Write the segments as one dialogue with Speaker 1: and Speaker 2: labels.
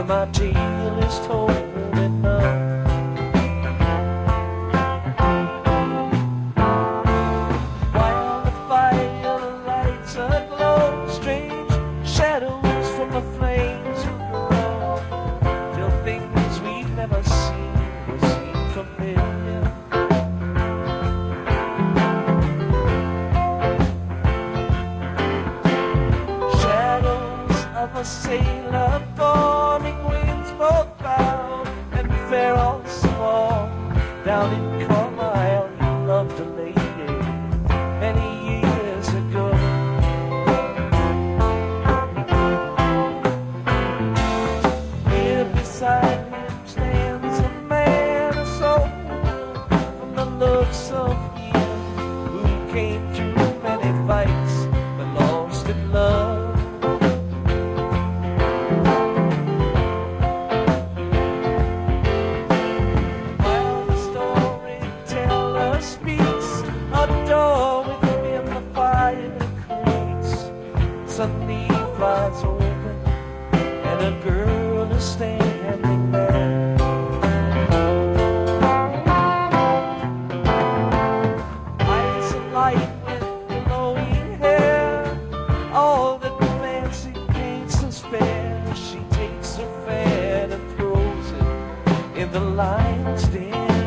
Speaker 1: my tale is told enough. While the fire lights aglow, strange shadows from the flames will grow, till things we've never seen will seem familiar. Shadows of a sailor forming, winds both bow and fair or small. Down in Carlisle he loved a lady many years ago. Here beside him stands a man, a soldier from the looks of him, who came through many fights but lost in love. While the storyteller speaks, a door within the fire creaks. Suddenly flies open, and a girl is standing there. Eyes alight with glowing hair, all that fancy paints is fair. She takes her fan and throws it in the lion's den.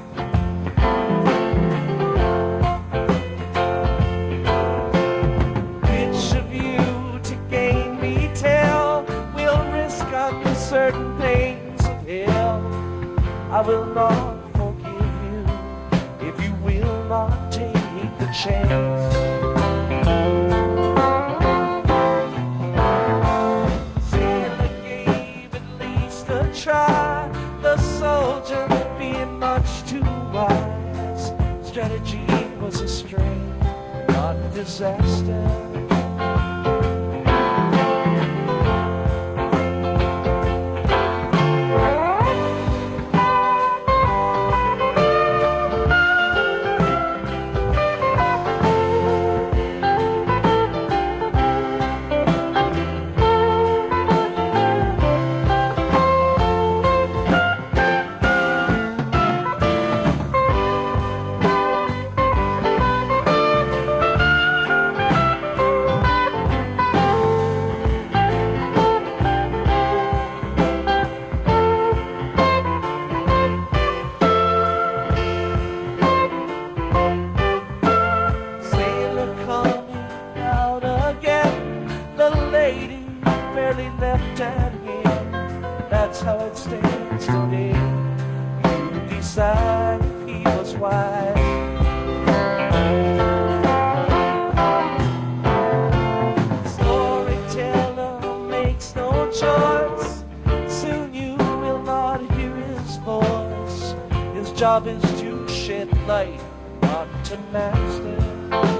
Speaker 1: Which of you to gain me tell will risk uncertain pains of hell? I will not forgive you if you will not take the chance. Sailor gave at least a try, the soldier being much too wise. Strategy was a strain, not disaster. Sailor coming out again, the lady barely left at him. That's how it stands today. You decide if he was wise. Storyteller makes no choice. Soon you will not hear his voice. His job is to shed light, not to master.